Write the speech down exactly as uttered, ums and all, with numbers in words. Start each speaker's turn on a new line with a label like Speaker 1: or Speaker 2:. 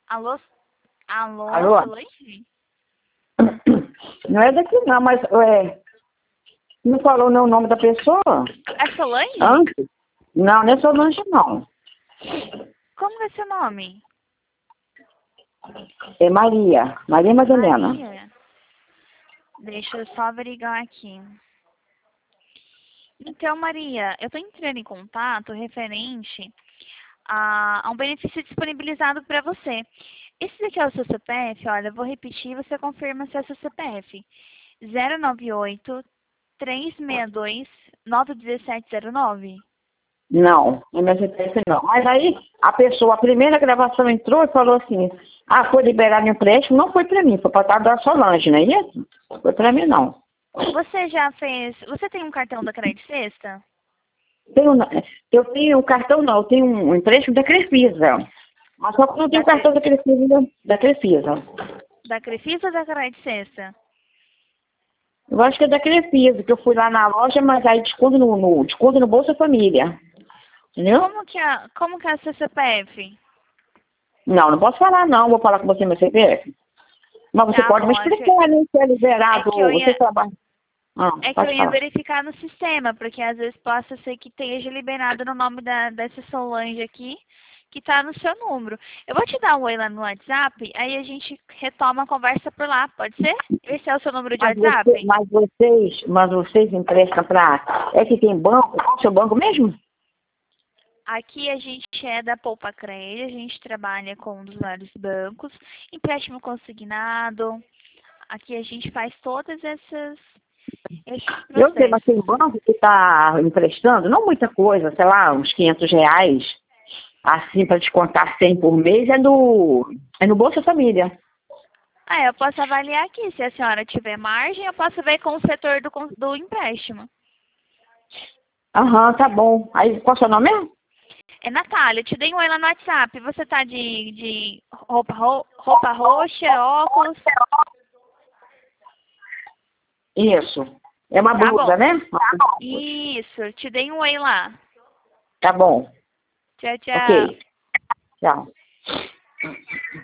Speaker 1: Alô? Alô,
Speaker 2: Alô?
Speaker 1: Solange?
Speaker 2: Não é daqui não, mas é, não falou nem o nome da pessoa?
Speaker 1: É Solange?
Speaker 2: Antes? Não, não é Solange não.
Speaker 1: Como é seu nome?
Speaker 2: É Maria, Maria Madalena.
Speaker 1: Maria. Deixa eu só averiguar aqui. Então, Maria, eu tô entrando em contato referente a, a um benefício disponibilizado para você. Esse daqui é o seu C P F, olha, eu vou repetir e você confirma se é seu C P F. zero nove oito, três seis dois, nove um sete zero nove.
Speaker 2: Não, não é C P F não. Mas aí a pessoa, a primeira gravação entrou e falou assim, ah, foi liberado o empréstimo, não foi pra mim, foi pra estar da Solange, não é isso? Foi pra mim não.
Speaker 1: Você já fez... Você tem um cartão da Crédito Sexta?
Speaker 2: Tenho, eu tenho um cartão não, eu tenho um empréstimo da Crefisa. Mas só que eu não tenho
Speaker 1: Da,
Speaker 2: o cartão
Speaker 1: Cre...
Speaker 2: da Crefisa, da Crefisa.
Speaker 1: da Crefisa ou da Crédito Sexta?
Speaker 2: Eu acho que é da Crefisa, que eu fui lá na loja, mas aí desconto no, no, desconto no Bolsa Família. Entendeu?
Speaker 1: Como que é, como que é seu C P F?
Speaker 2: Não, não posso falar não, vou falar com você meu C P F. Mas você
Speaker 1: Tá
Speaker 2: pode me
Speaker 1: bom, é que,
Speaker 2: explicar, né? Se é
Speaker 1: é
Speaker 2: liberado,
Speaker 1: que eu
Speaker 2: você
Speaker 1: ia...
Speaker 2: trabalha. Ah,
Speaker 1: É que eu
Speaker 2: pode
Speaker 1: ia
Speaker 2: falar.
Speaker 1: verificar no sistema, porque às vezes possa ser que esteja liberado no nome da, dessa Solange aqui, que tá no seu número. Eu vou te dar um oi lá no WhatsApp, aí a gente retoma a conversa por lá, pode ser? Esse é o seu número de
Speaker 2: Mas, você,
Speaker 1: WhatsApp?
Speaker 2: mas vocês, mas vocês emprestam pra. É que tem banco? Qual é o seu banco mesmo?
Speaker 1: Aqui a gente é da Poupa Crédito, a gente trabalha com um dos vários bancos, empréstimo consignado, aqui a gente faz todas essas esses
Speaker 2: Eu sei, mas tem
Speaker 1: processos.
Speaker 2: banco que está emprestando, não muita coisa, sei lá, uns quinhentos reais, assim, para descontar cem por mês, é no, é no Bolsa Família.
Speaker 1: Ah, eu posso avaliar aqui. Se a senhora tiver margem, eu posso ver com o setor do, con- do empréstimo.
Speaker 2: Aham, tá bom. Aí, qual é o seu nome mesmo?
Speaker 1: É Natália, eu te dei um oi lá no WhatsApp. Você tá de, de roupa, ro- roupa roxa, óculos?
Speaker 2: Isso. É uma
Speaker 1: Tá
Speaker 2: blusa,
Speaker 1: bom.
Speaker 2: né?
Speaker 1: Isso, eu te dei um oi lá.
Speaker 2: Tá bom.
Speaker 1: Tchau, tchau.
Speaker 2: Ok. Tchau.